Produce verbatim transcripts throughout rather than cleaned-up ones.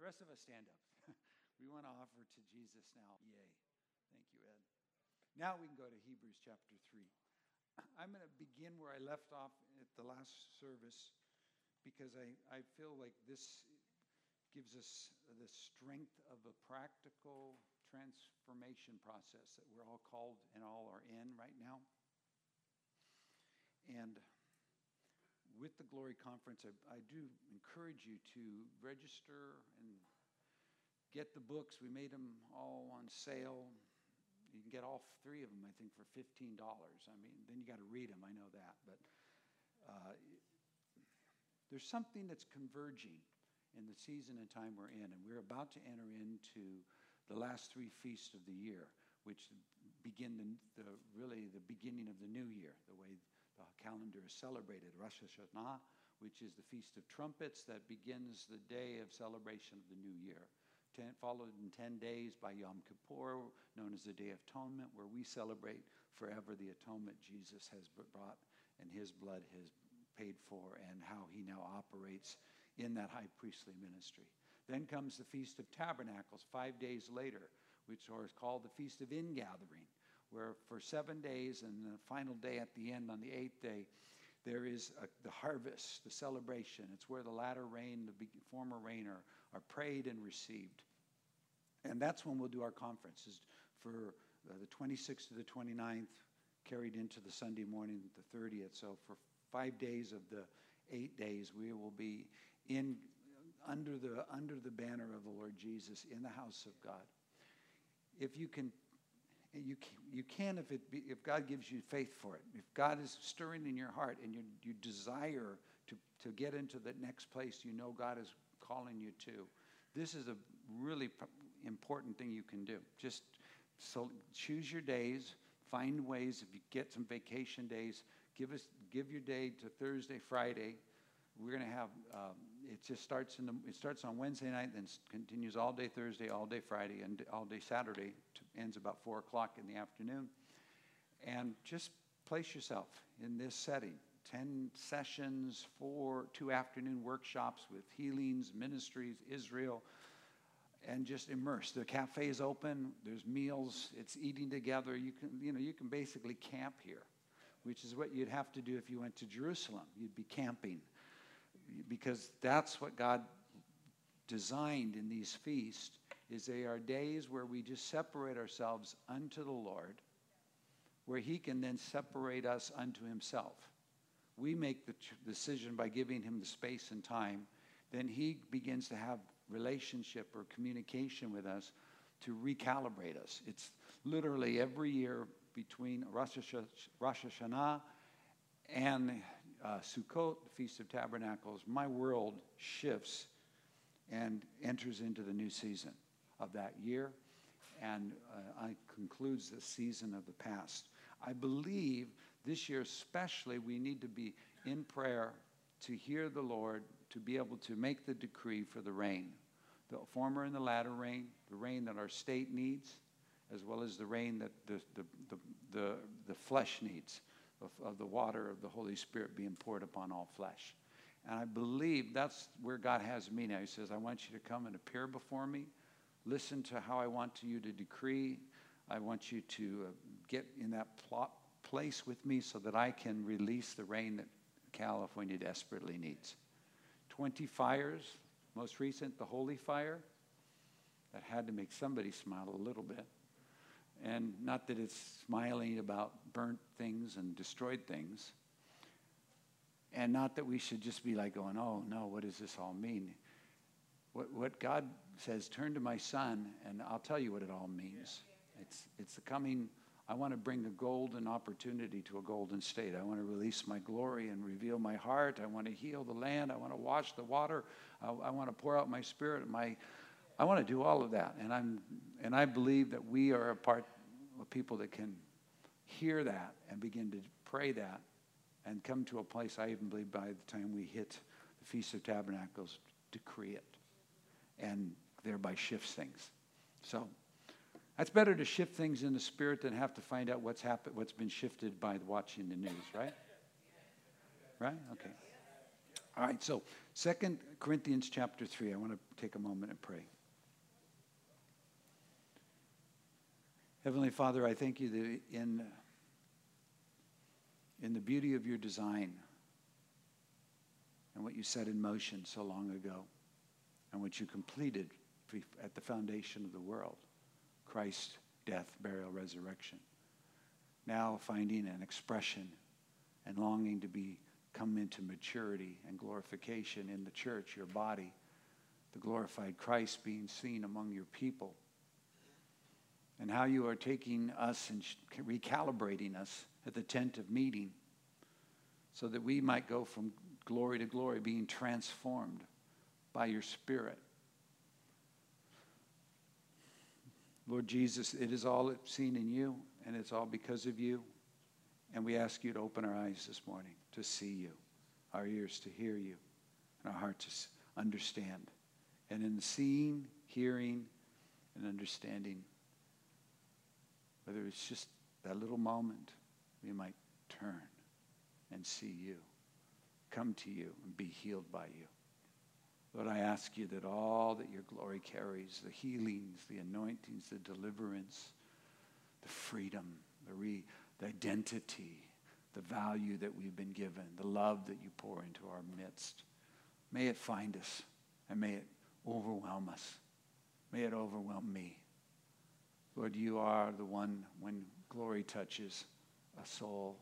rest of us stand up. We want to offer to Jesus now. Yay. Thank you, Ed. Now we can go to Hebrews chapter three. I'm going to begin where I left off at the last service because I, I feel like this gives us the strength of a practical transformation process that we're all called and all are in right now. And with the Glory Conference, I, I do encourage you to register and get the books. We made them all on sale. You can get all three of them, I think, for fifteen dollars. I mean, then you got to read them, I know that. But uh, there's something that's converging in the season and time we're in. And we're about to enter into the last three feasts of the year, which begin the, the really the beginning of the new year, the way the calendar is celebrated. Rosh Hashanah, which is the Feast of Trumpets that begins the day of celebration of the new year. Ten, followed in ten days by Yom Kippur, known as the Day of Atonement, where we celebrate forever the atonement Jesus has brought and his blood has paid for and how he now operates in that high priestly ministry. Then comes the Feast of Tabernacles five days later, which is called the Feast of Ingathering, where for seven days and the final day at the end on the eighth day, there is a, the harvest, the celebration. It's where the latter rain, the former rain are, are prayed and received. And that's when we'll do our conferences for uh, the twenty-sixth to the twenty-ninth, carried into the Sunday morning, the thirtieth. So for five days of the eight days, we will be in under the under the banner of the Lord Jesus in the house of God. If you can, you can, you can if it be, if God gives you faith for it. If God is stirring in your heart and you you desire to to get into the next place you know God is calling you to, this is a really important thing you can do. Just so choose your days, find ways. If you get some vacation days, give us give your day to Thursday, Friday. We're going to have, um, it just starts in the, it starts on Wednesday night, then continues all day Thursday, all day Friday, and all day Saturday, to, ends about four o'clock in the afternoon. And just place yourself in this setting. Ten sessions, four, two afternoon workshops with healings, ministries, Israel, and just immerse. The cafe is open, there's meals, it's eating together. You can, you know, you can basically camp here, which is what you'd have to do if you went to Jerusalem. You'd be camping. Because that's what God designed in these feasts, is they are days where we just separate ourselves unto the Lord, where he can then separate us unto himself. We make the decision by giving him the space and time. Then he begins to have relationship or communication with us to recalibrate us. It's literally every year between Rosh Hashanah and uh, Sukkot, the Feast of Tabernacles, my world shifts and enters into the new season of that year, and uh, I concludes the season of the past. I believe this year especially we need to be in prayer to hear the Lord, to be able to make the decree for the rain, the former and the latter rain, the rain that our state needs, as well as the rain that the the the the, the flesh needs. Of, of the water of the Holy Spirit being poured upon all flesh. And I believe that's where God has me now. He says, I want you to come and appear before me. Listen to how I want you to decree. I want you to uh, get in that plot, place with me so that I can release the rain that California desperately needs. twenty fires, most recent, the Holy Fire. That had to make somebody smile a little bit. And not that it's smiling about burnt things and destroyed things. And not that we should just be like going, oh, no, what does this all mean? What, what God says, turn to my son, and I'll tell you what it all means. It's, it's the coming, I want to bring a golden opportunity to a golden state. I want to release my glory and reveal my heart. I want to heal the land. I want to wash the water. I, I want to pour out my spirit, my I want to do all of that, and I'm, and I believe that we are a part of people that can hear that and begin to pray that, and come to a place. I even believe by the time we hit the Feast of Tabernacles, decree it, and thereby shifts things. So that's better to shift things in the spirit than have to find out what's happened, what's been shifted by watching the news, right? Right? Okay. All right, so Second Corinthians chapter three. I want to take a moment and pray. Heavenly Father, I thank you that in, in the beauty of your design and what you set in motion so long ago and what you completed at the foundation of the world, Christ's death, burial, resurrection, now finding an expression and longing to be come into maturity and glorification in the church, your body, the glorified Christ being seen among your people, and how you are taking us and recalibrating us at the tent of meeting so that we might go from glory to glory, being transformed by your Spirit. Lord Jesus, it is all seen in you, and it's all because of you. And we ask you to open our eyes this morning to see you, our ears to hear you, and our heart to understand. And in the seeing, hearing, and understanding, whether it's just that little moment, we might turn and see you, come to you, and be healed by you. Lord, I ask you that all that your glory carries, the healings, the anointings, the deliverance, the freedom, the, re, the identity, the value that we've been given, the love that you pour into our midst, may it find us and may it overwhelm us. May it overwhelm me. Lord, you are the one when glory touches a soul,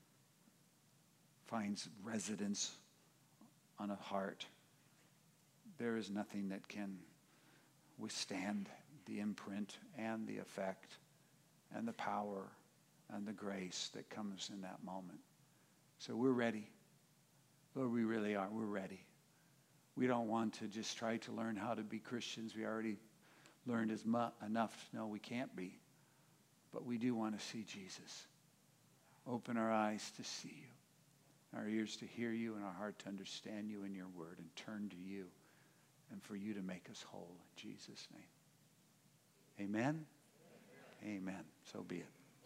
finds residence on a heart. There is nothing that can withstand the imprint and the effect and the power and the grace that comes in that moment. So we're ready. Lord, we really are. We're ready. We don't want to just try to learn how to be Christians. We already learned as mu- enough to know we can't be. But we do want to see Jesus. Open our eyes to see you, our ears to hear you, and our heart to understand you and your word and turn to you and for you to make us whole in Jesus' name. Amen? Amen. Amen. So be it.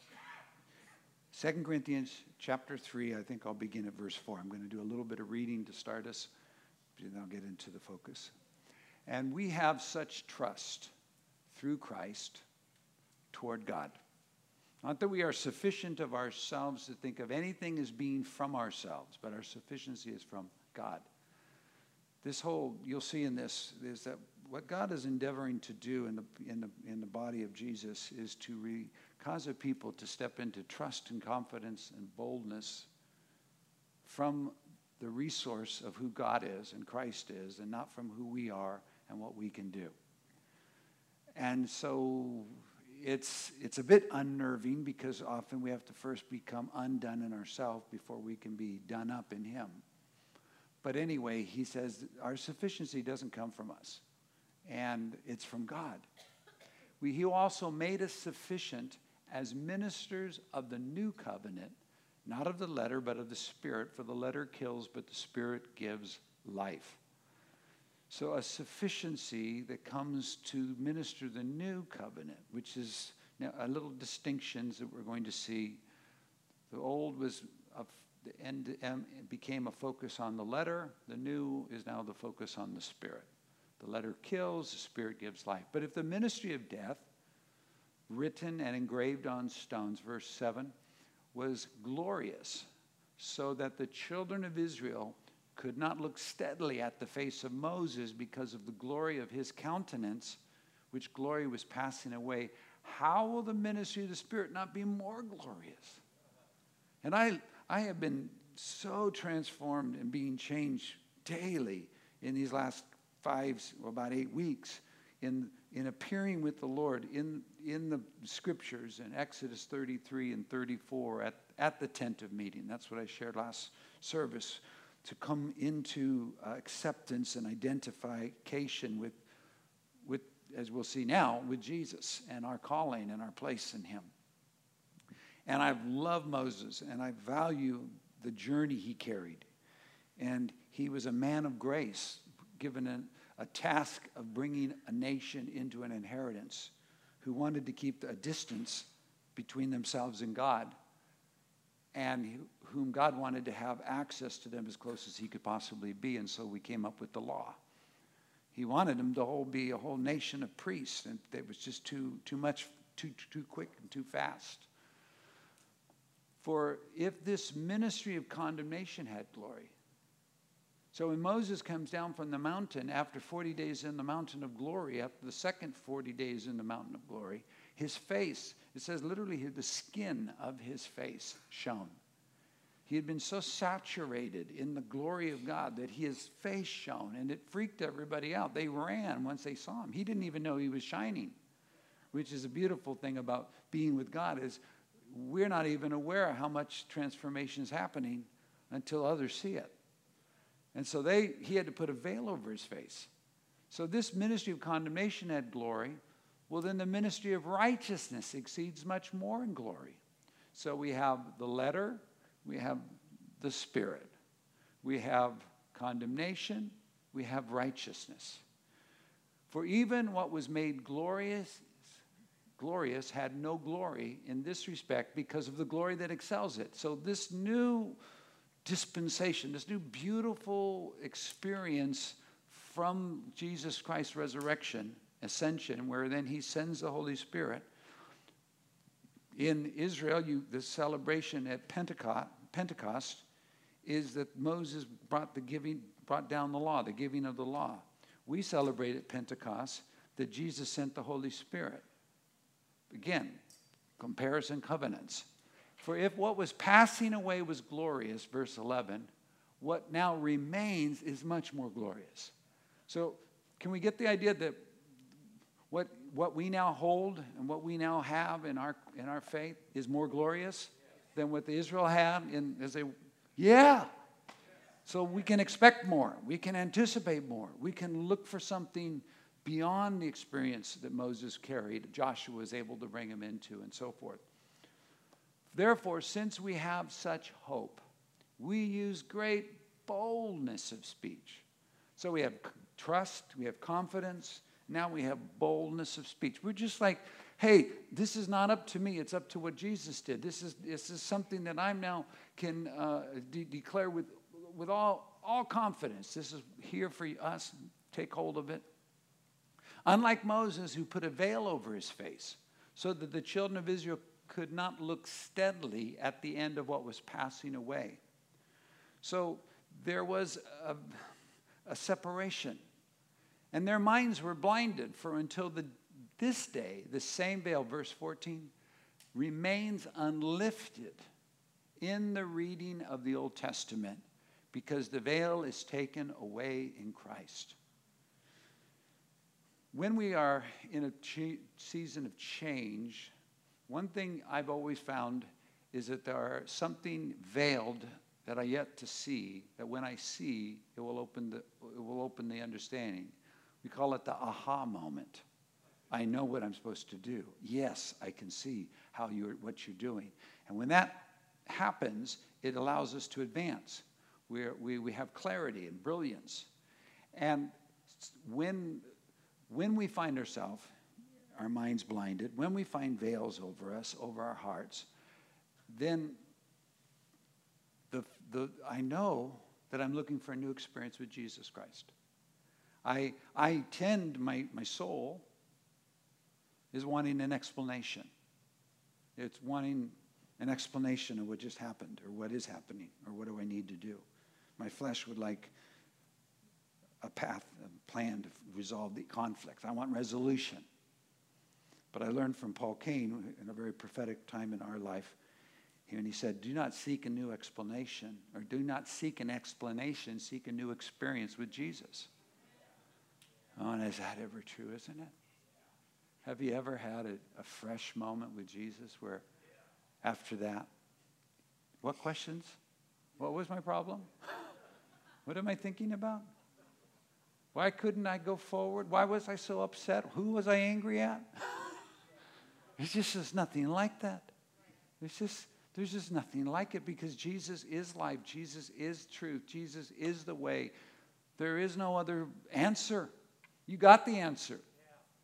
Second Corinthians chapter three, I think I'll begin at verse four. I'm going to do a little bit of reading to start us, and then I'll get into the focus. And we have such trust through Christ toward God. Not that we are sufficient of ourselves to think of anything as being from ourselves, but our sufficiency is from God. This whole, you'll see in this, is that what God is endeavoring to do in the, in the, in the body of Jesus is to re, cause a people to step into trust and confidence and boldness from the resource of who God is and Christ is, and not from who we are and what we can do. And so it's it's a bit unnerving because often we have to first become undone in ourselves before we can be done up in him. But anyway, he says our sufficiency doesn't come from us, and it's from God. We, he also made us sufficient as ministers of the new covenant, not of the letter, but of the Spirit, for the letter kills, but the Spirit gives life. So a sufficiency that comes to minister the new covenant, which is now a little distinctions that we're going to see. The old was a, the end um, became a focus on the letter. The new is now the focus on the Spirit. The letter kills, the Spirit gives life. But if the ministry of death, written and engraved on stones, verse seven, was glorious, so that the children of Israel could not look steadily at the face of Moses because of the glory of his countenance, which glory was passing away, how will the ministry of the Spirit not be more glorious? And I, I have been so transformed and being changed daily in these last five, well, about eight weeks in, in appearing with the Lord in, in the scriptures in Exodus thirty-three and thirty-four at, at the tent of meeting. That's what I shared last service, to come into uh, acceptance and identification with, with, as we'll see now, with Jesus and our calling and our place in him. And I've loved Moses, and I value the journey he carried. And he was a man of grace, given an, a task of bringing a nation into an inheritance, who wanted to keep a distance between themselves and God. and whom God wanted to have access to them as close as he could possibly be, and so we came up with the law. He wanted them to whole be a whole nation of priests, and it was just too too much, too too quick and too fast. For if this ministry of condemnation had glory, so when Moses comes down from the mountain after forty days in the mountain of glory, after the second forty days in the mountain of glory, his face, it says literally the skin of his face shone. He had been so saturated in the glory of God that his face shone, and it freaked everybody out. They ran once they saw him. He didn't even know he was shining, which is a beautiful thing about being with God, is we're not even aware of how much transformation is happening until others see it. And so they, he had to put a veil over his face. So this ministry of condemnation had glory. Well, then the ministry of righteousness exceeds much more in glory. So we have the letter, we have the Spirit, we have condemnation, we have righteousness. For even what was made glorious, glorious had no glory in this respect because of the glory that excels it. So this new dispensation, this new beautiful experience from Jesus Christ's resurrection, ascension, where then he sends the Holy Spirit. In Israel, you, the celebration at Pentecost, Pentecost is that Moses brought the giving, brought down the law, the giving of the law. We celebrate at Pentecost that Jesus sent the Holy Spirit. Again, comparison covenants. For if what was passing away was glorious, verse eleven, what now remains is much more glorious. So can we get the idea that what, what we now hold and what we now have in our, in our faith is more glorious than what Israel had in, as they, yeah. So we can expect more. We can anticipate more. We can look for something beyond the experience that Moses carried, Joshua was able to bring him into, and so forth. Therefore, since we have such hope, we use great boldness of speech. So we have trust, we have confidence, now we have boldness of speech. We're just like, hey, this is not up to me, it's up to what Jesus did. This is this is something that I now can uh, de- declare with, with all, all confidence. This is here for us, take hold of it. Unlike Moses, who put a veil over his face, so that the children of Israel could not look steadily at the end of what was passing away. So there was a, a separation. And their minds were blinded, for until the, this day, the same veil, verse fourteen, remains unlifted in the reading of the Old Testament, because the veil is taken away in Christ. When we are in a ch- season of change, one thing I've always found is that there are something veiled that I yet to see, that when I see, it will open the, it will open the understanding. We call it the aha moment. I know what I'm supposed to do. Yes, I can see how you're, what you're doing. And when that happens, it allows us to advance. We're, we we have clarity and brilliance. And when, when we find ourselves, our minds blinded, when we find veils over us, over our hearts, then the, the, I know that I'm looking for a new experience with Jesus Christ. I, I tend, my, my soul is wanting an explanation. It's wanting an explanation of what just happened, or what is happening, or what do I need to do. My flesh would like a path, a plan to resolve the conflict. I want resolution. But I learned from Paul Cain in a very prophetic time in our life here, and he said, do not seek a new explanation, or do not seek an explanation, seek a new experience with Jesus. Oh, and is that ever true, isn't it? Have you ever had a, a fresh moment with Jesus where after that, what questions? What was my problem? What am I thinking about? Why couldn't I go forward? Why was I so upset? Who was I angry at? It's just there's nothing like that. There's just, there's just nothing like it, because Jesus is life. Jesus is truth. Jesus is the way. There is no other answer. You got the answer.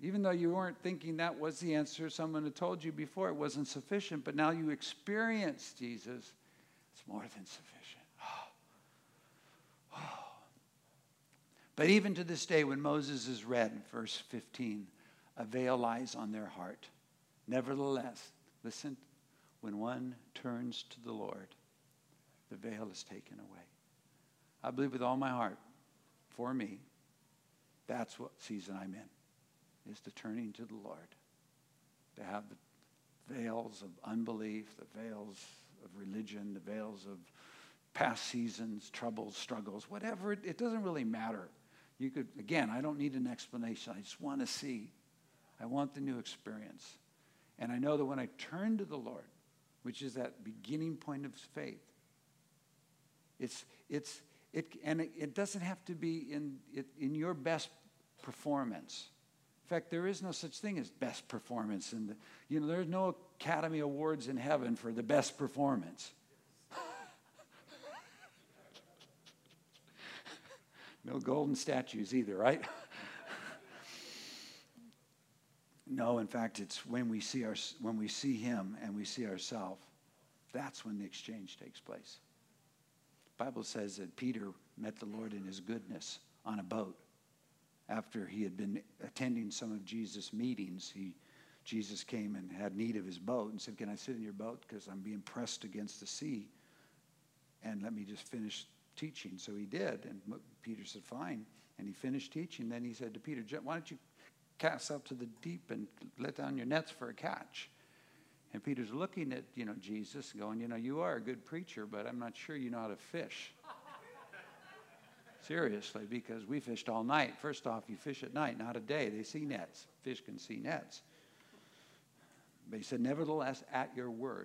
Even though you weren't thinking that was the answer, someone had told you before it wasn't sufficient, but now you experience Jesus, it's more than sufficient. Oh. Oh. But even to this day, when Moses is read, verse fifteen, a veil lies on their heart. Nevertheless, listen, when one turns to the Lord, the veil is taken away. I believe with all my heart, for me, that's what season I'm in, is the turning to the Lord. To have the veils of unbelief, the veils of religion, the veils of past seasons, troubles, struggles, whatever. It, it doesn't really matter. You could, again, I don't need an explanation. I just want to see. I want the new experience. And I know that when I turn to the Lord, which is that beginning point of faith, it's, it's, it, and it, it doesn't have to be in, it, in your best performance. In fact, there is no such thing as best performance. In the, you know, there's no Academy Awards in heaven for the best performance. No golden statues either, right? No, in fact, it's when we see our, when we see him and we see ourselves, that's when the exchange takes place. The Bible says that Peter met the Lord in his goodness on a boat. After he had been attending some of Jesus' meetings, he, Jesus came and had need of his boat and said, "Can I sit in your boat? Because I'm being pressed against the sea. And let me just finish teaching." So he did. And Peter said, "Fine." And he finished teaching. Then he said to Peter, "Why don't you cast out to the deep and let down your nets for a catch?" And Peter's looking at, you know, Jesus going, "You know, you are a good preacher, but I'm not sure you know how to fish." Seriously, because we fished all night. First off, you fish at night, not a day. They see nets. Fish can see nets. But he said, "Nevertheless, at your word,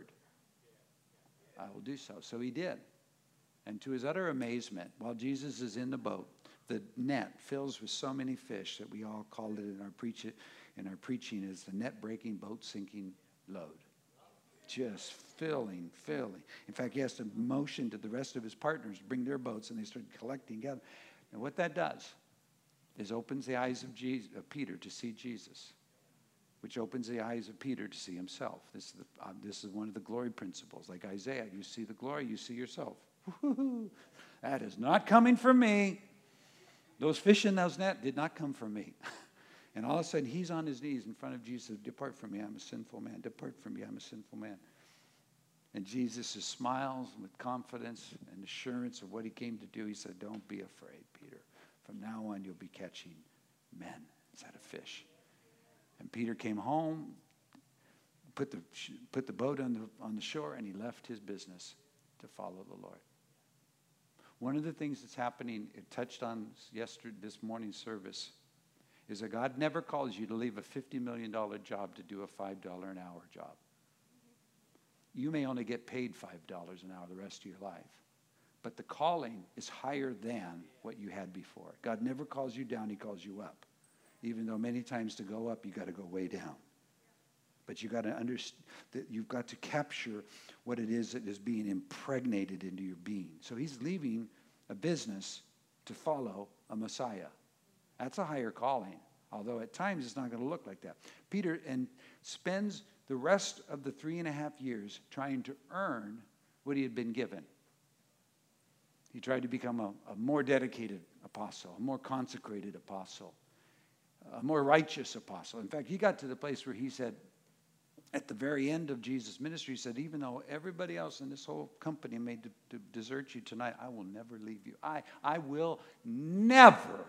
I will do so." So he did. And to his utter amazement, while Jesus is in the boat, the net fills with so many fish that we all called it in our, preach in our preaching as the net-breaking, boat-sinking load. Just filling, filling. In fact, he has to motion to the rest of his partners to bring their boats, and they start collecting together. And what that does is opens the eyes of, Jesus, of Peter to see Jesus, which opens the eyes of Peter to see himself. This is, the, uh, this is one of the glory principles. Like Isaiah, you see the glory, you see yourself. Woo-hoo-hoo. That is not coming from me. Those fish in those net did not come from me. And all of a sudden, he's on his knees in front of Jesus. "Depart from me, I'm a sinful man. Depart from me, I'm a sinful man." And Jesus just smiles with confidence and assurance of what he came to do. He said, "Don't be afraid, Peter. From now on, you'll be catching men instead of fish." And Peter came home, put the, put the boat on the, on the shore, and he left his business to follow the Lord. One of the things that's happening, it touched on yesterday, this morning's service, is that God never calls you to leave a fifty million dollars job to do a five dollars an hour job. You may only get paid five dollars an hour the rest of your life. But the calling is higher than what you had before. God never calls you down, he calls you up. Even though many times to go up, you got to go way down. But you got to understand that you've got to capture what it is that is being impregnated into your being. So he's leaving a business to follow a Messiah. That's a higher calling, although at times it's not going to look like that. Peter and spends the rest of the three and a half years trying to earn what he had been given. He tried to become a, a more dedicated apostle, a more consecrated apostle, a more righteous apostle. In fact, he got to the place where he said, at the very end of Jesus' ministry, he said, "Even though everybody else in this whole company may de- de- desert you tonight, I will never leave you. I, I will never,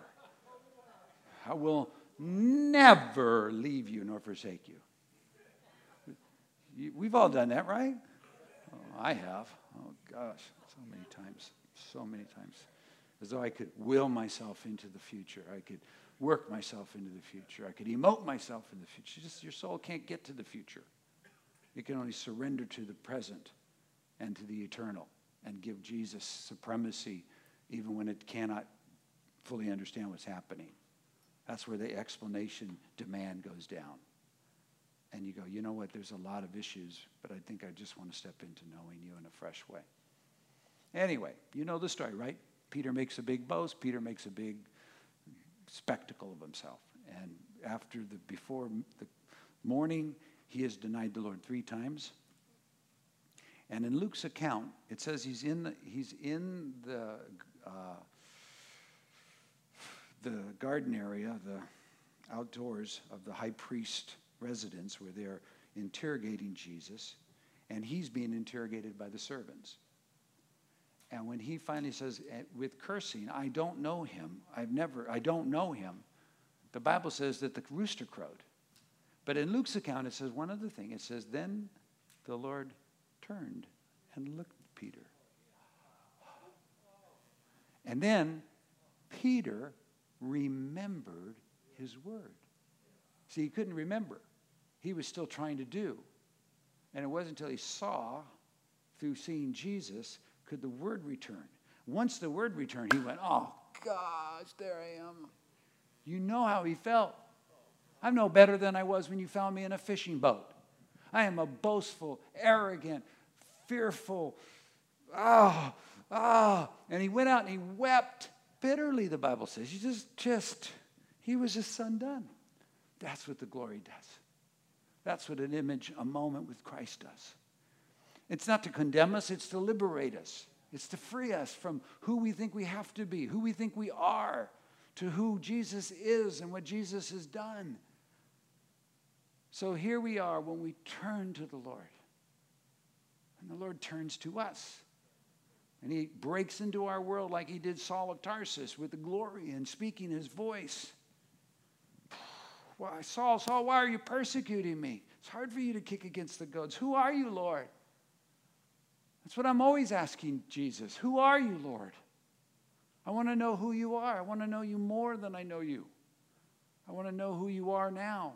I will never leave you nor forsake you." you we've all done that, right? Oh, I have. Oh, gosh, so many times, so many times. As though I could will myself into the future. I could work myself into the future. I could emote myself in the future. Just your soul can't get to the future. It can only surrender to the present and to the eternal and give Jesus supremacy even when it cannot fully understand what's happening. That's where the explanation demand goes down. And you go, you know what, there's a lot of issues, but I think I just want to step into knowing you in a fresh way. Anyway, you know the story, right? Peter makes a big boast. Peter makes a big spectacle of himself. And after the, before the morning, he has denied the Lord three times. And in Luke's account, it says he's in the, he's in the, uh, the garden area, the outdoors of the high priest residence where they're interrogating Jesus, and he's being interrogated by the servants. And when he finally says, with cursing, I don't know him, I've never, I don't know him, the Bible says that the rooster crowed. But in Luke's account, it says one other thing. It says, then the Lord turned and looked at Peter. And then Peter remembered his word. See, he couldn't remember. He was still trying to do. And it wasn't until he saw, through seeing Jesus, could the word return. Once the word returned, he went, oh, gosh, there I am. You know how he felt. I'm no better than I was when you found me in a fishing boat. I am a boastful, arrogant, fearful, ah, ah. And he went out and he wept bitterly, the Bible says. He just, just, he was just undone. That's what the glory does. That's what an image, a moment with Christ does. It's not to condemn us, it's to liberate us. It's to free us from who we think we have to be, who we think we are, to who Jesus is and what Jesus has done. So here we are when we turn to the Lord. And the Lord turns to us. And he breaks into our world like he did Saul of Tarsus with the glory and speaking his voice. Why, Saul, Saul, why are you persecuting me? It's hard for you to kick against the goads. Who are you, Lord? That's what I'm always asking Jesus. Who are you, Lord? I want to know who you are. I want to know you more than I know you. I want to know who you are now.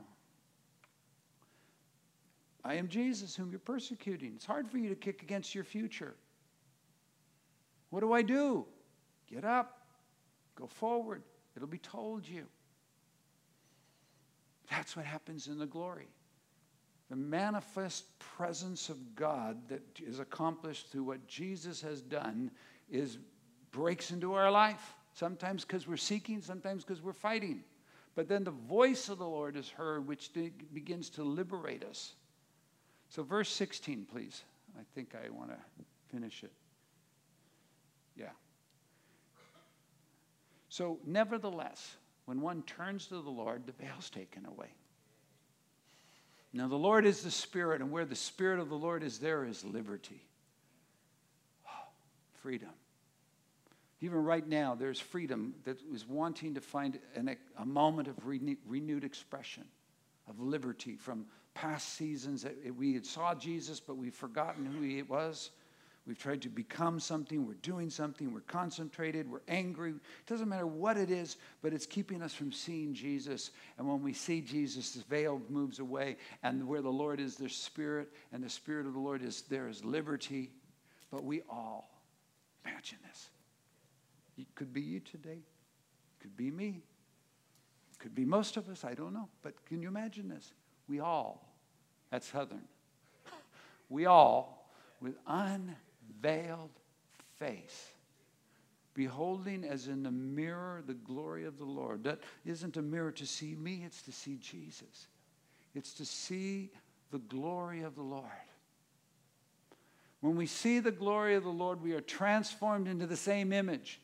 I am Jesus whom you're persecuting. It's hard for you to kick against your future. What do I do? Get up. Go forward. It'll be told you. That's what happens in the glory. The manifest presence of God that is accomplished through what Jesus has done is breaks into our life. Sometimes because we're seeking, sometimes because we're fighting. But then the voice of the Lord is heard, which begins to liberate us. So verse sixteen, please. I think I want to finish it. Yeah. So nevertheless, when one turns to the Lord, the veil's taken away. Now the Lord is the Spirit, and where the Spirit of the Lord is, there is liberty. Oh, freedom. Even right now, there's freedom that is wanting to find an, a moment of renew, renewed expression of liberty from past seasons that we had saw Jesus, but we've forgotten who he was. We've tried to become something. We're doing something. We're concentrated. We're angry. It doesn't matter what it is, but it's keeping us from seeing Jesus. And when we see Jesus, the veil moves away. And where the Lord is, there's Spirit. And the Spirit of the Lord is there is liberty. But we all, imagine this. It could be you today. It could be me. It could be most of us. I don't know. But can you imagine this? We all, that's Southern. We all, with unveiled face, beholding as in the mirror the glory of the Lord. That isn't a mirror to see me, it's to see Jesus. It's to see the glory of the Lord. When we see the glory of the Lord, we are transformed into the same image.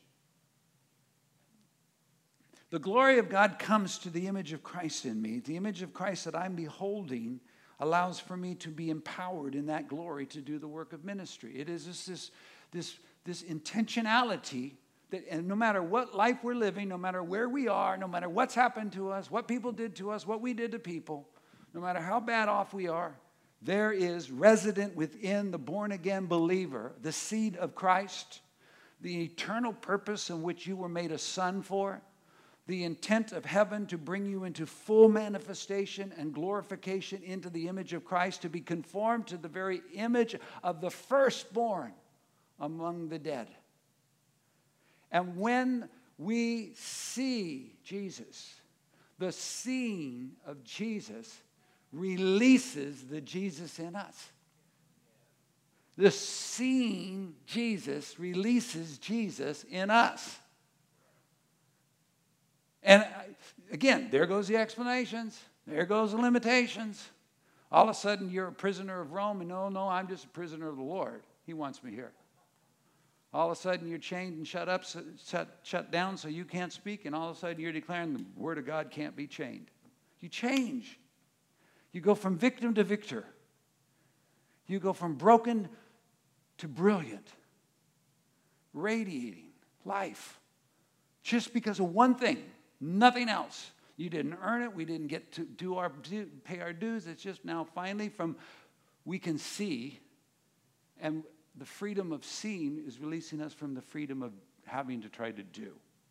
The glory of God comes to the image of Christ in me. The image of Christ that I'm beholding allows for me to be empowered in that glory to do the work of ministry. It is just this, this, this intentionality that, and no matter what life we're living, no matter where we are, no matter what's happened to us, what people did to us, what we did to people, no matter how bad off we are, there is resident within the born-again believer, the seed of Christ, the eternal purpose in which you were made a son for, the intent of heaven to bring you into full manifestation and glorification into the image of Christ, to be conformed to the very image of the firstborn among the dead. And when we see Jesus, the seeing of Jesus releases the Jesus in us. The seeing Jesus releases Jesus in us. And I, again, there goes the explanations. There goes the limitations. All of a sudden, you're a prisoner of Rome, and no, no, I'm just a prisoner of the Lord. He wants me here. All of a sudden, you're chained and shut up, shut, shut down so you can't speak, and all of a sudden, you're declaring the word of God can't be chained. You change. You go from victim to victor. You go from broken to brilliant, radiating life. Just because of one thing, nothing else. You didn't earn it. We didn't get to do our pay our dues. It's just now finally from we can see, and the freedom of seeing is releasing us from the freedom of having to try to do.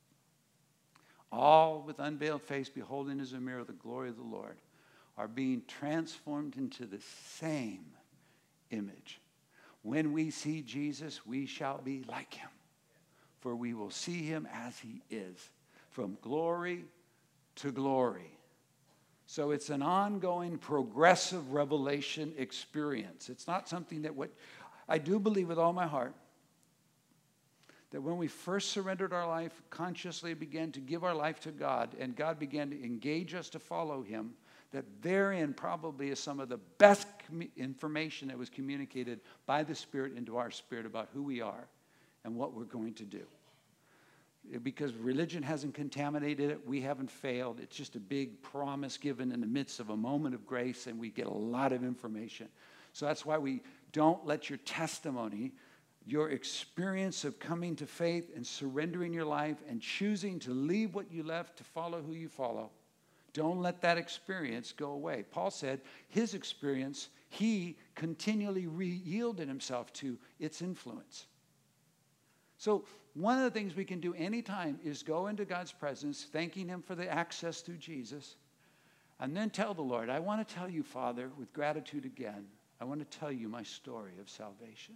All with unveiled face, beholding as a mirror the glory of the Lord, are being transformed into the same image. When we see Jesus, we shall be like him, for we will see him as he is, from glory to glory. So it's an ongoing, progressive revelation experience. It's not something that what I do believe with all my heart, that when we first surrendered our life, consciously began to give our life to God, and God began to engage us to follow him, that therein probably is some of the best information that was communicated by the Spirit into our spirit about who we are and what we're going to do. Because religion hasn't contaminated it, we haven't failed. It's just a big promise given in the midst of a moment of grace, and we get a lot of information. So that's why we don't let your testimony, your experience of coming to faith and surrendering your life and choosing to leave what you left to follow who you follow, don't let that experience go away. Paul said his experience, he continually re-yielded himself to its influence. So one of the things we can do anytime is go into God's presence, thanking him for the access through Jesus, and then tell the Lord, I want to tell you, Father, with gratitude again, I want to tell you my story of salvation.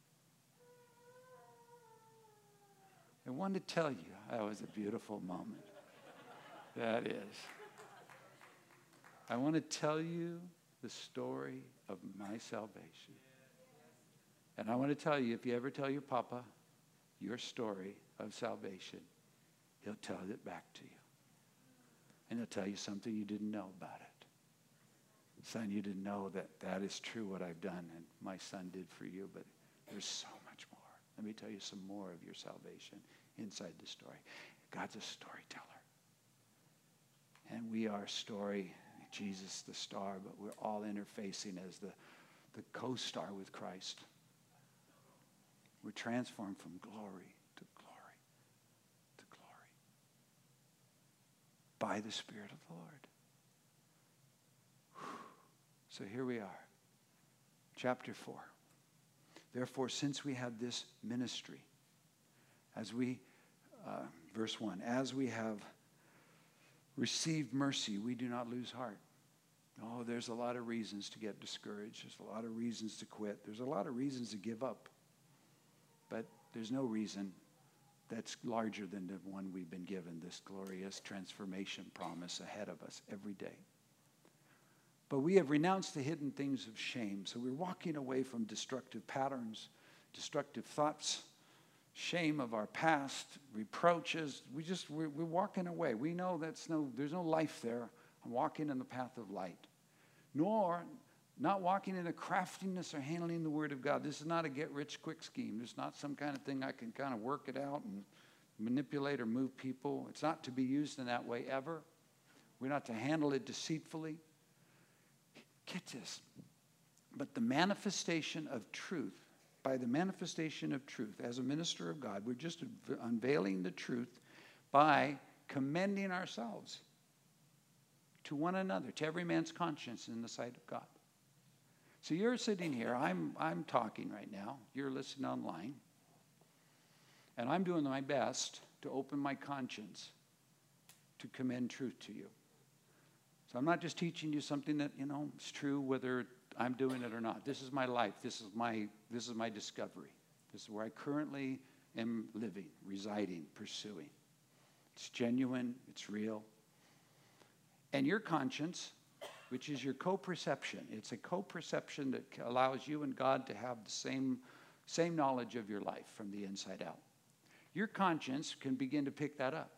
I want to tell you, that was a beautiful moment. That is. I want to tell you the story of my salvation. And I want to tell you, if you ever tell your papa your story of salvation, he'll tell it back to you. And he'll tell you something you didn't know about it. Son, you didn't know that that is true what I've done and my son did for you, but there's so much more. Let me tell you some more of your salvation inside the story. God's a storyteller. And we are story, Jesus the star, but we're all interfacing as the, the co-star with Christ. We're transformed from glory to glory to glory by the Spirit of the Lord. So here we are, chapter four. Therefore, since we have this ministry, as we, uh, verse one, as we have received mercy, we do not lose heart. Oh, there's a lot of reasons to get discouraged. There's a lot of reasons to quit. There's a lot of reasons to give up. But there's no reason that's larger than the one we've been given, this glorious transformation promise ahead of us every day. But we have renounced the hidden things of shame. So we're walking away from destructive patterns, destructive thoughts, shame of our past, reproaches. We just, we're, we're walking away. We know that's no, there's no life there. I'm walking in the path of light. Nor not walking in the craftiness or handling the word of God. This is not a get-rich-quick scheme. It's not some kind of thing I can kind of work it out and manipulate or move people. It's not to be used in that way ever. We're not to handle it deceitfully. Get this. But the manifestation of truth, by the manifestation of truth, as a minister of God, we're just unveiling the truth by commending ourselves to one another, to every man's conscience in the sight of God. So you're sitting here, I'm, I'm talking right now, you're listening online, and I'm doing my best to open my conscience to commend truth to you. So I'm not just teaching you something that, you know, is true whether I'm doing it or not. This is my life. This is my, this is my discovery. This is where I currently am living, residing, pursuing. It's genuine. It's real. And your conscience, which is your co-perception. It's a co-perception that allows you and God to have the same, same knowledge of your life from the inside out. Your conscience can begin to pick that up.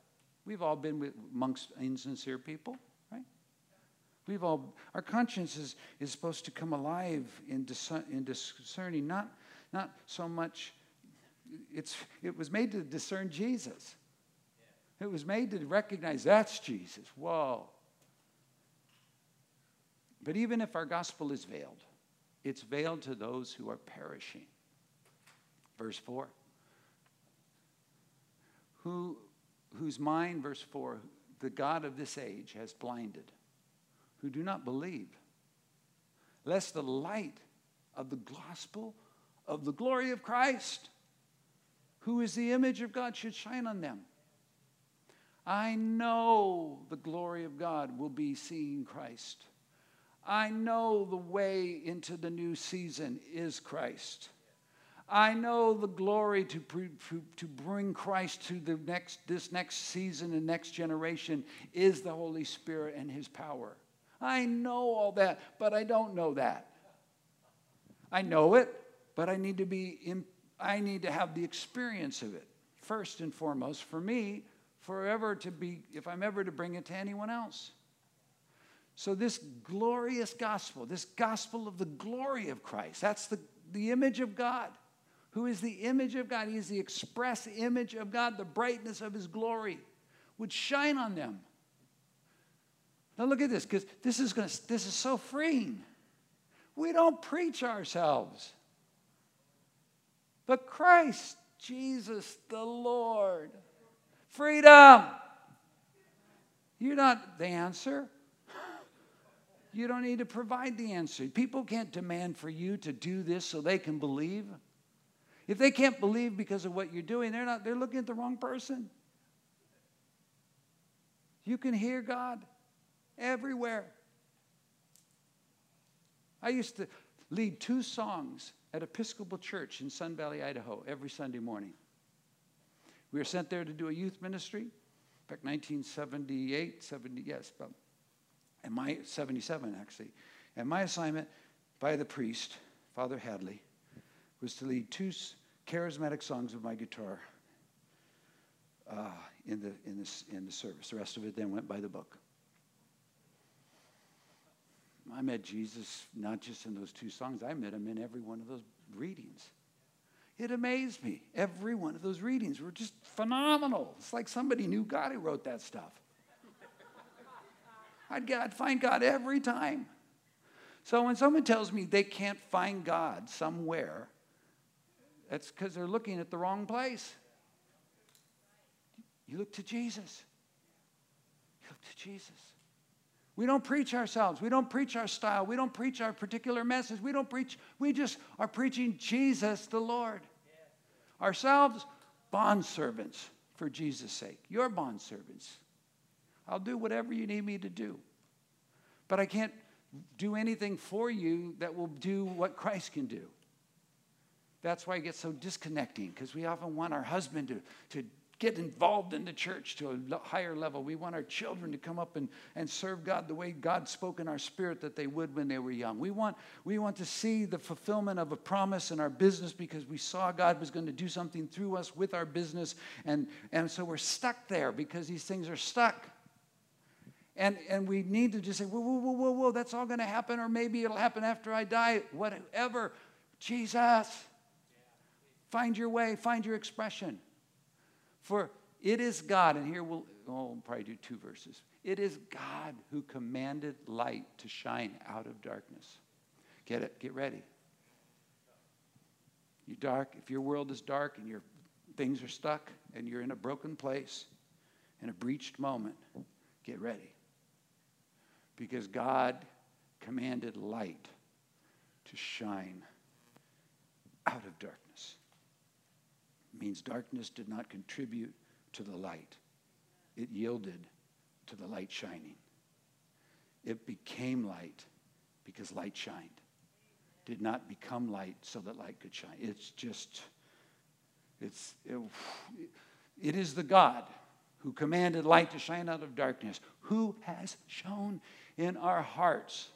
We've all been with, amongst insincere people, right? We've all, our conscience is, is supposed to come alive in, dis, in discerning, not, not so much, it's, it was made to discern Jesus. It was made to recognize that's Jesus. Whoa. But even if our gospel is veiled, it's veiled to those who are perishing. Verse four. Who, whose mind, verse four, the God of this age has blinded, who do not believe, lest the light of the gospel of the glory of Christ, who is the image of God, should shine on them. I know the glory of God will be seeing Christ. I know the way into the new season is Christ. I know the glory to, to bring Christ to the next, this next season and next generation is the Holy Spirit and his power. I know all that, but I don't know that. I know it, but I need to be in, I need to have the experience of it. First and foremost, for me, forever to be, if I'm ever to bring it to anyone else. So this glorious gospel, this gospel of the glory of Christ, that's the, the image of God. Who is the image of God? He is the express image of God, the brightness of his glory would shine on them. Now look at this, because this is going to, this is so freeing. We don't preach ourselves, but Christ, Jesus, the Lord. Freedom. You're not the answer. You don't need to provide the answer. People can't demand for you to do this so they can believe. If they can't believe because of what you're doing, they're not, they're looking at the wrong person. You can hear God everywhere. I used to lead two songs at Episcopal Church in Sun Valley, Idaho, every Sunday morning. We were sent there to do a youth ministry, back nineteen seventy-eight, seventy, yes, about, and my, seventy-seven actually. And my assignment by the priest, Father Hadley, was to lead two charismatic songs with my guitar uh, in, the, in, this, in the service. The rest of it then went by the book. I met Jesus not just in those two songs. I met him in every one of those readings. It amazed me. Every one of those readings were just phenomenal. It's like somebody knew God who wrote that stuff. I'd, I'd find God every time. So when someone tells me they can't find God somewhere, that's because they're looking at the wrong place. You look to Jesus. You look to Jesus. We don't preach ourselves. We don't preach our style. We don't preach our particular message. We don't preach. We just are preaching Jesus the Lord. Ourselves, bondservants for Jesus' sake. You're bondservants. I'll do whatever you need me to do. But I can't do anything for you that will do what Christ can do. That's why it gets so disconnecting, because we often want our husband to, to get involved in the church to a higher level. We want our children to come up and, and serve God the way God spoke in our spirit that they would when they were young. We want, we want to see the fulfillment of a promise in our business because we saw God was going to do something through us with our business. And, and so we're stuck there because these things are stuck. And, and we need to just say, whoa, whoa, whoa, whoa, whoa, that's all going to happen, or maybe it'll happen after I die, whatever. Jesus, find your way, find your expression. For it is God, and here we'll, oh, we'll probably do two verses. It is God who commanded light to shine out of darkness. Get it? Get ready. You dark, if your world is dark and your things are stuck and you're in a broken place, in a breached moment, get ready. Because God commanded light to shine out of darkness. It means darkness did not contribute to the light. It yielded to the light shining. It became light because light shined. Did not become light so that light could shine. It's just, it's, it, it is the God who commanded light to shine out of darkness, who has shone in our hearts.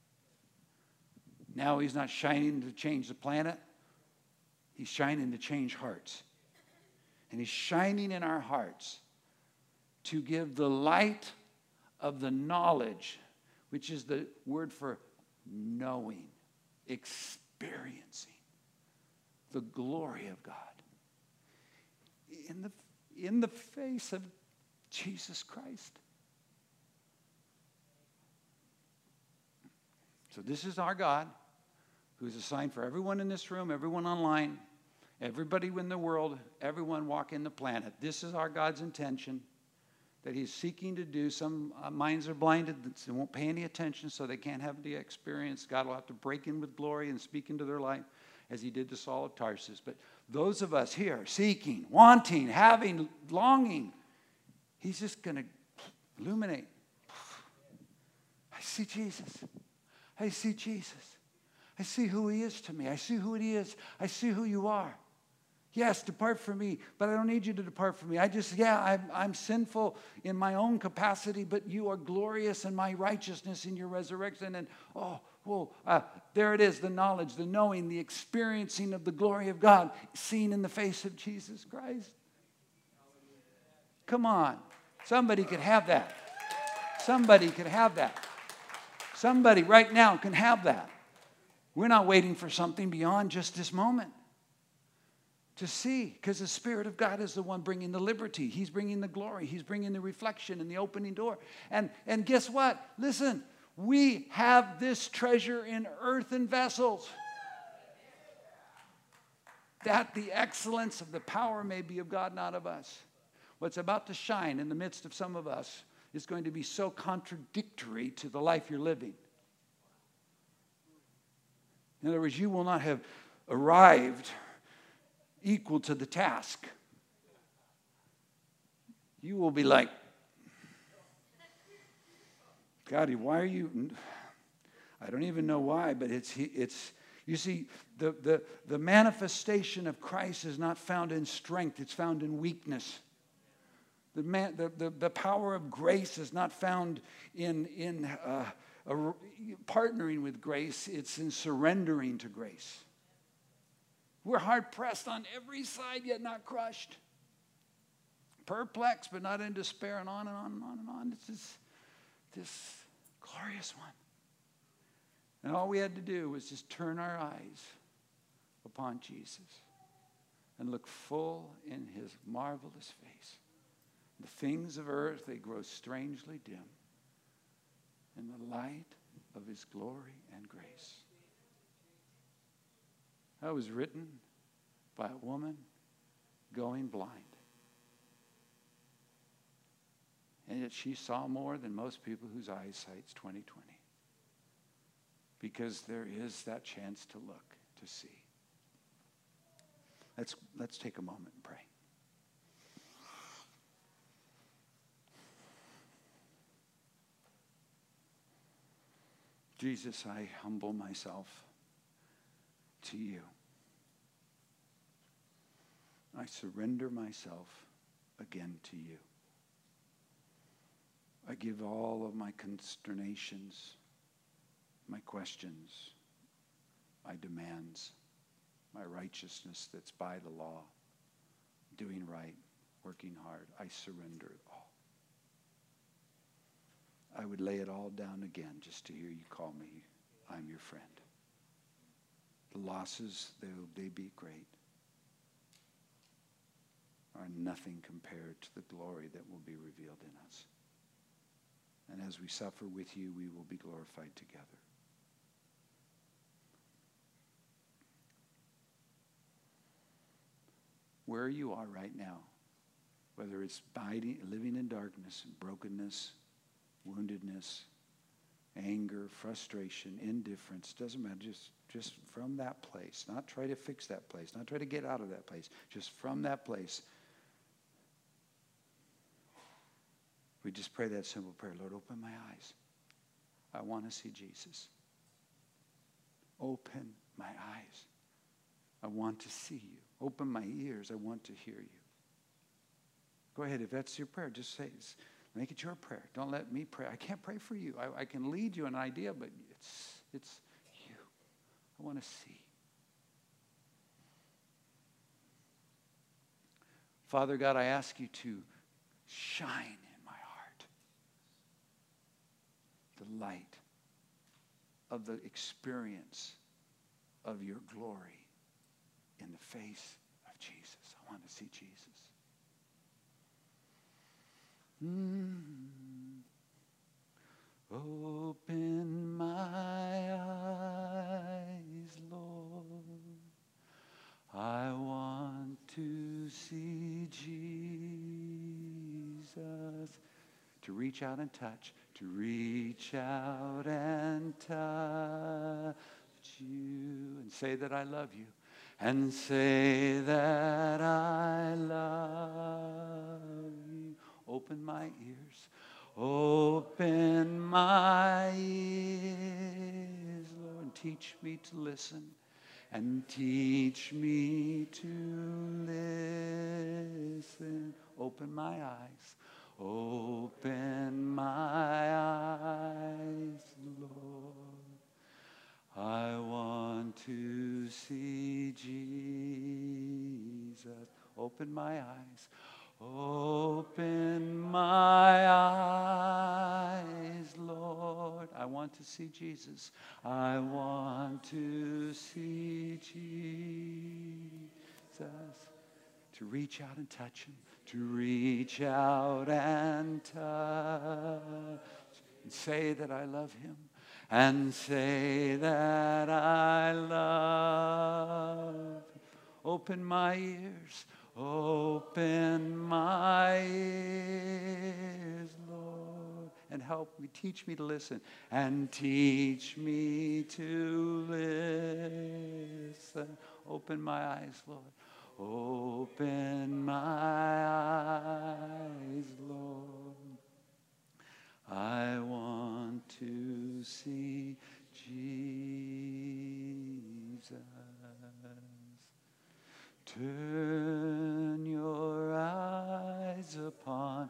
Now he's not shining to change the planet. He's shining to change hearts. And he's shining in our hearts to give the light of the knowledge, which is the word for knowing, experiencing the glory of God in the, in the face of Jesus Christ. So this is our God, who's assigned for everyone in this room, everyone online, everybody in the world, everyone walking the planet. This is our God's intention that he's seeking to do. Some uh, minds are blinded, they won't pay any attention, so they can't have the experience. God will have to break in with glory and speak into their life as he did to Saul of Tarsus. But those of us here seeking, wanting, having, longing, he's just going to illuminate. I see Jesus. I see Jesus. I see who he is to me. I see who he is. I see who you are. Yes, depart from me, but I don't need you to depart from me. I just, yeah, I'm, I'm sinful in my own capacity, but you are glorious in my righteousness in your resurrection. And oh, whoa, uh, there it is, the knowledge, the knowing, the experiencing of the glory of God seen in the face of Jesus Christ. Come on. Somebody could have that. Somebody could have that. Somebody right now can have that. We're not waiting for something beyond just this moment to see, because the Spirit of God is the one bringing the liberty. He's bringing the glory. He's bringing the reflection and the opening door. And, and guess what? Listen, we have this treasure in earthen vessels, that the excellence of the power may be of God, not of us. What's about to shine in the midst of some of us is going to be so contradictory to the life you're living. In other words, you will not have arrived equal to the task. You will be like, God, why are you? I don't even know why, but it's, it's you see, the, the, the manifestation of Christ is not found in strength, it's found in weakness. The, man, the, the, the power of grace is not found in, in uh, a, partnering with grace, it's in surrendering to grace. We're hard-pressed on every side, yet not crushed. Perplexed, but not in despair, and on and on and on and on. It's this, this glorious one. And all we had to do was just turn our eyes upon Jesus and look full in his marvelous face. The things of earth, they grow strangely dim in the light of his glory and grace. That was written by a woman going blind. And yet she saw more than most people whose eyesight's twenty twenty. Because there is that chance to look, to see. Let's, let's take a moment and pray. Jesus, I humble myself to you. I surrender myself again to you. I give all of my consternations, my questions, my demands, my righteousness that's by the law, doing right, working hard. I surrender it all. I would lay it all down again just to hear you call me, I'm your friend. The losses, though they be great, are nothing compared to the glory that will be revealed in us. And as we suffer with you, we will be glorified together. Where you are right now, whether it's abiding, living in darkness, brokenness, woundedness, anger, frustration, indifference, doesn't matter, just, just from that place, not try to fix that place, not try to get out of that place, just from that place, we just pray that simple prayer. Lord, open my eyes. I want to see Jesus. Open my eyes. I want to see you. Open my ears. I want to hear you. Go ahead. If that's your prayer, just say, make it your prayer. Don't let me pray. I can't pray for you. I, I can lead you an idea, but it's, it's you. I want to see. Father God, I ask you to shine in the light of the experience of your glory in the face of Jesus. I want to see Jesus. Mm. Open my eyes, Lord. I want to see Jesus. To reach out and touch. To reach out and touch you. And say that I love you. And say that I love you. Open my ears. Open my ears, Lord. Teach me to listen. And teach me to listen. Open my eyes. Open my eyes, Lord. I want to see Jesus. Open my eyes. Open my eyes, Lord. I want to see Jesus. I want to see Jesus. To reach out and touch him. To reach out and touch. And say that I love him. And say that I love him. Open my ears. Open my ears, Lord, and help me, teach me to listen, and teach me to listen. Open my eyes, Lord. Open my eyes, Lord. I want to see Jesus. Turn your eyes upon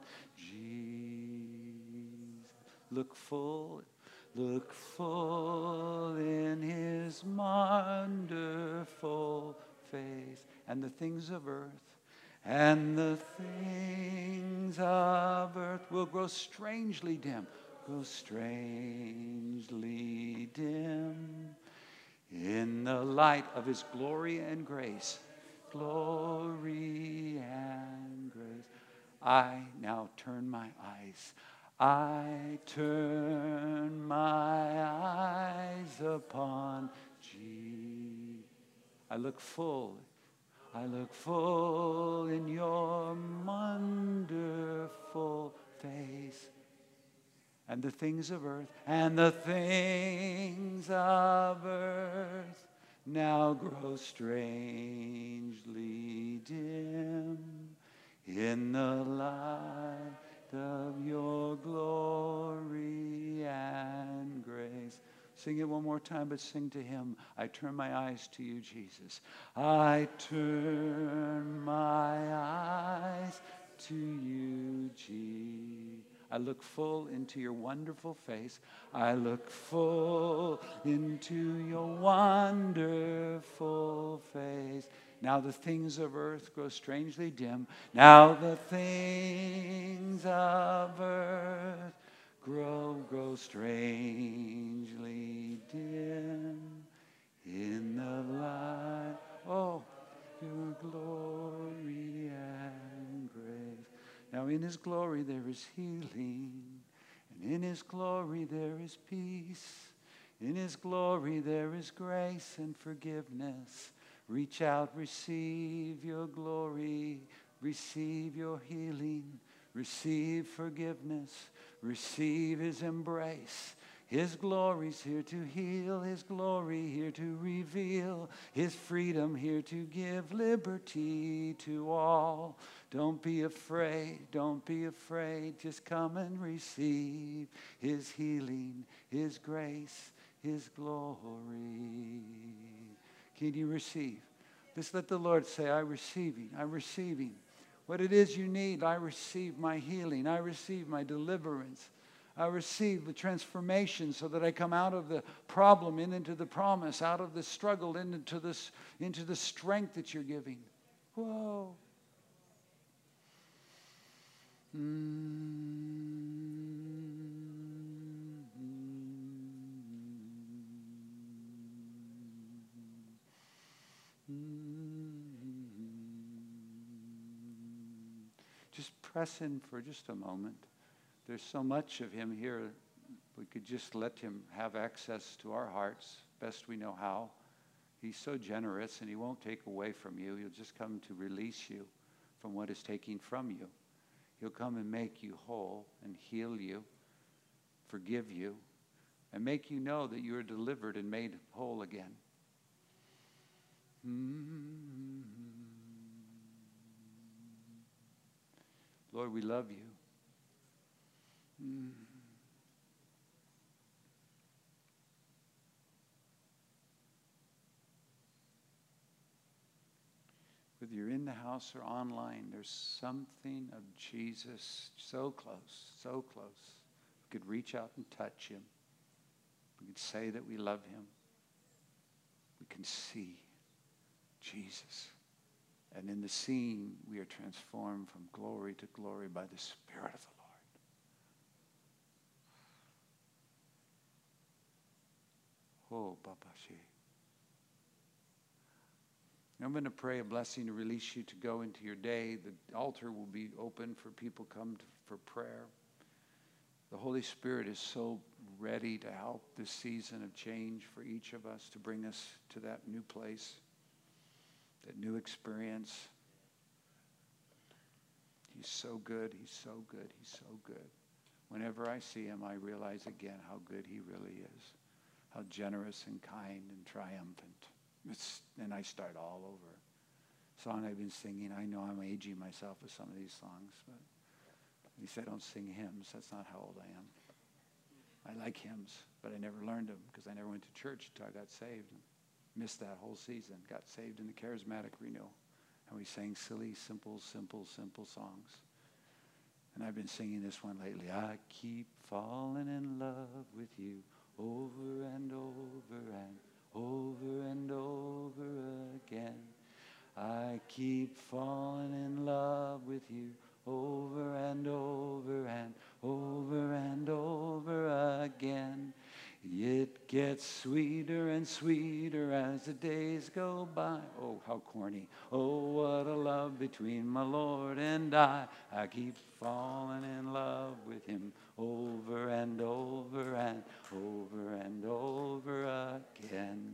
Jesus. Look full, look full in his wonderful face. And the things of earth, and the things of earth will grow strangely dim, grow strangely dim in the light of his glory and grace. Glory and grace. I now turn my eyes. I turn my eyes upon Jesus. I look full. I look full in your wonderful face. And the things of earth, and the things of earth now grow strangely dim in the light of your glory and grace. Sing it one more time, but sing to him. I turn my eyes to you, Jesus. I turn my eyes to you, Jesus. I look full into your wonderful face. I look full into your wonderful face. Now the things of earth grow strangely dim. Now the things of earth grow, grow strangely dim in the light. Oh, your glory and grace. Now in his glory there is healing, and in his glory there is peace. In his glory there is grace and forgiveness. Reach out, receive your glory, receive your healing, receive forgiveness, receive his embrace. His glory's here to heal, his glory here to reveal, his freedom here to give liberty to all. Don't be afraid, don't be afraid, just come and receive his healing, his grace, his glory. Can you receive? Just let the Lord say, I'm receiving, I'm receiving. What it is you need, I receive my healing, I receive my deliverance. I receive the transformation so that I come out of the problem and into the promise, out of the struggle and into this, into the strength that you're giving. Whoa. Mm-hmm. Just press in for just a moment. There's so much of him here. We could just let him have access to our hearts best we know how. He's so generous, and he won't take away from you. He'll just come to release you from what is taking from you. He'll come and make you whole and heal you, forgive you, and make you know that you are delivered and made whole again. Mm-hmm. Lord, we love you. Mm. Whether you're in the house or online, there's something of Jesus so close, so close. We could reach out and touch him. We could say that we love him. We can see Jesus. And in the seeing, we are transformed from glory to glory by the Spirit of the Lord. Oh, Papa She. I'm going to pray a blessing to release you to go into your day. The altar will be open for people come to, for prayer. The Holy Spirit is so ready to help this season of change for each of us, to bring us to that new place, that new experience. He's so good. He's so good. He's so good. Whenever I see him, I realize again how good he really is, how generous and kind and triumphant. It's, and I start all over. Song I've been singing, I know I'm aging myself with some of these songs, but at least I don't sing hymns. That's not how old I am. I like hymns, but I never learned them because I never went to church until I got saved. Missed that whole season. Got saved in the charismatic renewal. And we sang silly, simple, simple, simple songs. And I've been singing this one lately. I keep falling in love with you over and over and over and over again. I keep falling in love with you over and over and over and over again. It gets sweeter and sweeter as the days go by. Oh, how corny. Oh, what a love between my Lord and I. I keep falling in love with him over and over and over and over again.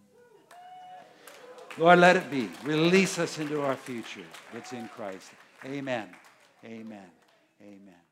Lord, let it be. Release us into our future. It's in Christ. Amen. Amen. Amen.